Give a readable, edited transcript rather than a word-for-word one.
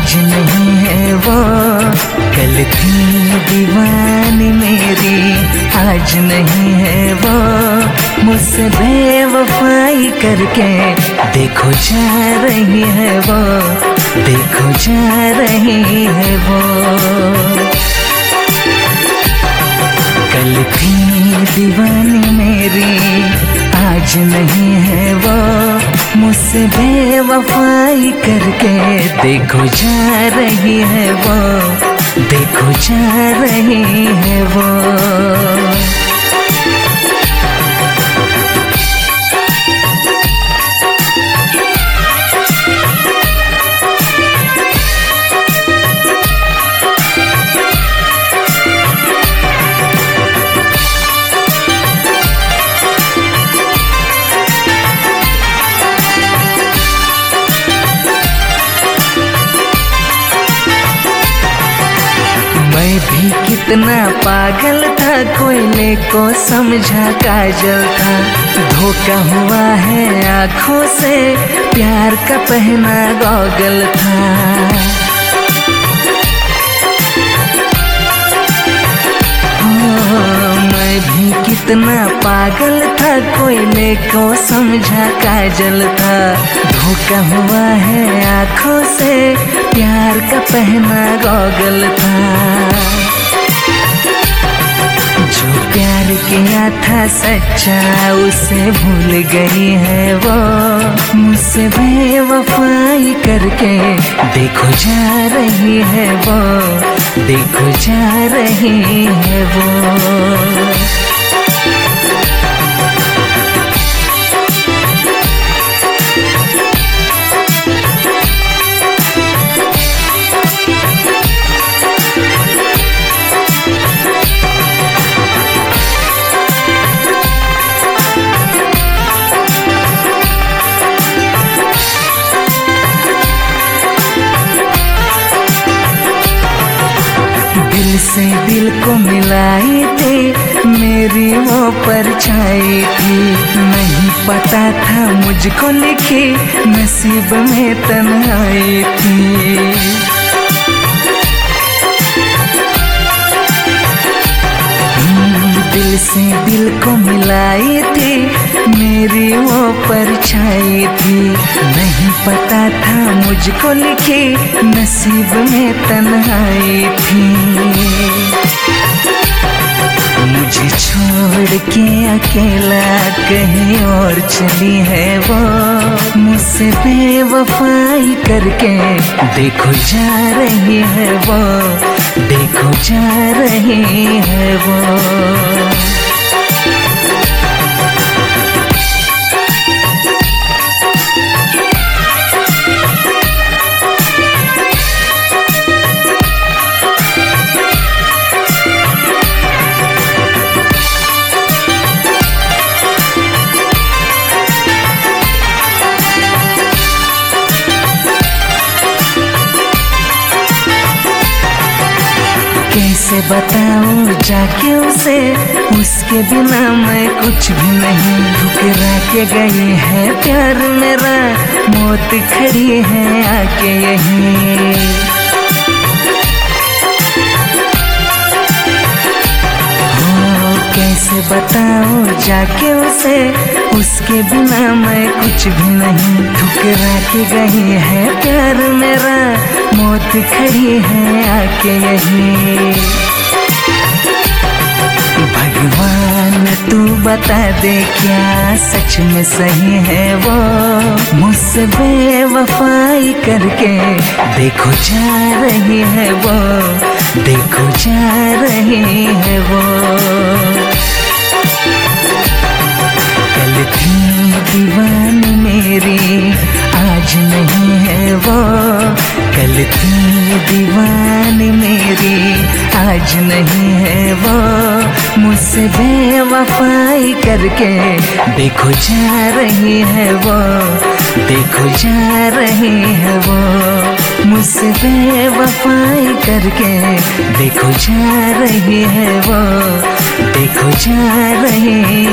आज नहीं है वो, कल थी दीवानी मेरी। आज नहीं है वो, मुझसे बेवफाई करके देखो जा रही है वो, देखो जा रही है वो। कल थी दीवानी मेरी, आज नहीं है वो, मुझसे बेवफाई करके देखो जा रही है वो, देखो जा रही है वो। मैं भी कितना पागल था, कोयले को समझा काजल था। धोखा हुआ है आँखों से, प्यार का पहना गॉगल था। मैं भी कितना पागल था, कोयले को समझा काजल था। धोखा हुआ है आँखों से, प्यार का पहना गॉगल था। जो प्यार किया था सच्चा, उसे भूल गई है वो, मुझसे बेवफाई करके देखो जा रही है वो, देखो जा रही है वो। दिल से दिल को मिलाई थी, मेरी वो परछाई थी। नहीं पता था मुझको लिखी नसीब में तन्हाई थी। दिल से दिल को मिलाई थी, मेरी वो परछाई थी। नहीं पता था मुझको लिखी नसीब में तन्हाई थी। मुझे छोड़ के अकेला कहीं और चली है वो, मुझसे बेवफाई करके देखो जा रही है वो, देखो जा रही है वो। कैसे बताऊं जाके उसे, उसके बिना मैं कुछ भी नहीं। ठुकरा के गई है प्यार मेरा, मौत खड़ी है आके यहीं। कैसे बताऊं जाके उसे, उसके बिना मैं कुछ भी नहीं। ठुकरा के गई है प्यार मेरा, मौत खड़ी है आके यहीं। भगवान तू बता दे क्या सच में सही है वो, मुझसे बेवफाई करके देखो जा रही है वो, देखो जा रही है वो। कल थी दीवानी मेरी, आज नहीं है वो। कल थी दीवानी मेरी, आज नहीं है वो। मुझसे बेवफाई करके देखो जा रही है वो, देखो जा रही है वो। मुझसे बेवफाई करके देखो जा रही है वो, देखो जा रही